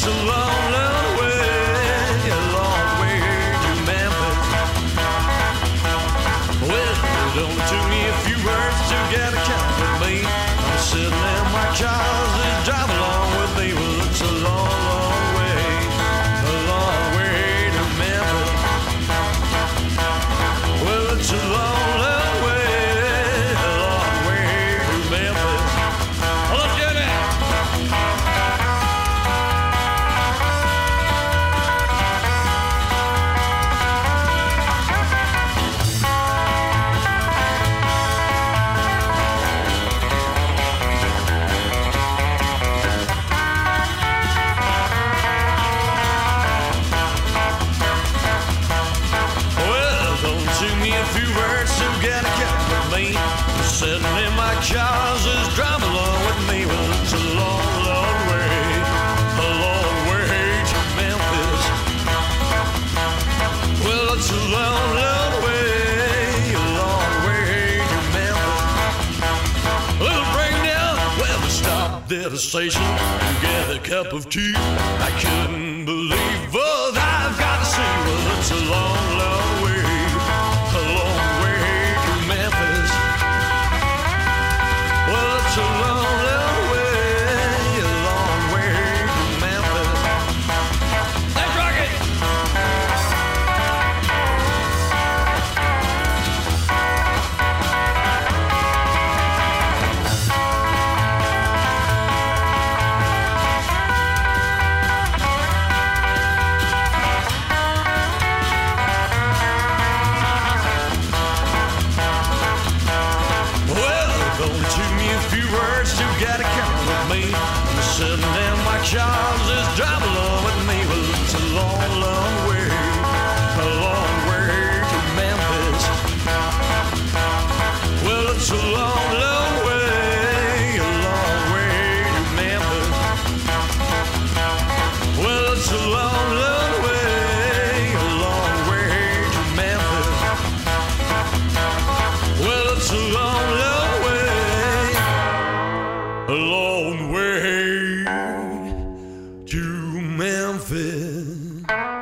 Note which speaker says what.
Speaker 1: it's a long, long way, a long way to Memphis. Well, it only took me a few words to get a count with me. I'm sitting in my car, just drive along with me. Well, it's a long, long way, a long way to Memphis. Well, it's a long, long way, a long way to Memphis. Let's get it. Sitting in my car, just drive along with me. Well, it's a long, long way, a long way to Memphis. Well, it's a long, long way, a long way to Memphis. A little breakdown, well, we stopped at a station to get a cup of tea. I couldn't believe what I've got to see. Well, it's a long, long way, a long way to Memphis. Well, it's a long, long way, a long way to Memphis. Let's rock it! Got a count with me. I'm sitting in my car, just drive along with me. Well, it's a long, long way, a long way to Memphis. Well, it's a long, long way, a long way to Memphis. Well, it's a long, long way, a long way to Memphis. Well, it's a long, long way, a long way to Memphis.